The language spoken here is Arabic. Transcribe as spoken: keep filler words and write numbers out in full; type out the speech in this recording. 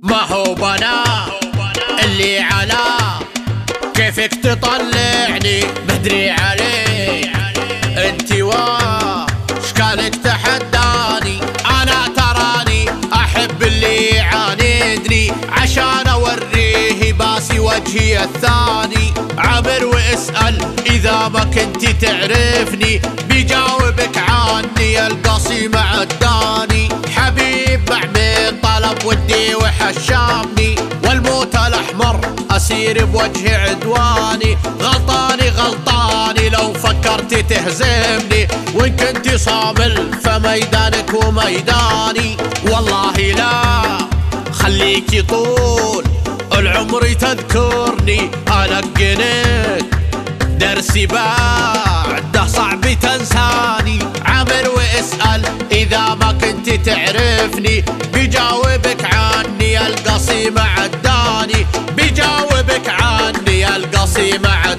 ما هو بنا اللي على كيفك تطلعني مدري عليك انتي واشكالك تحداني. انا تراني احب اللي يعاندني عشان اوريه باسي وجهي الثاني. عبر واسأل اذا ما كنتي تعرفني بيجاوبك عني القصيم عداني. حبيب مع من طلب ودي وحشامني والموت الاحمر اسير بوجه عدواني. غلطاني غلطاني لو فكرت تهزمني وان كنت صامل فميدانك وميداني. والله لا خليكي طول العمر تذكرني القنت درسي بعده صعب تنساني. عمر واسأل اذا ما كنت تعرفني بيجاوبك عني القصيم عداني. بيجاوبك عني القصيم عداني.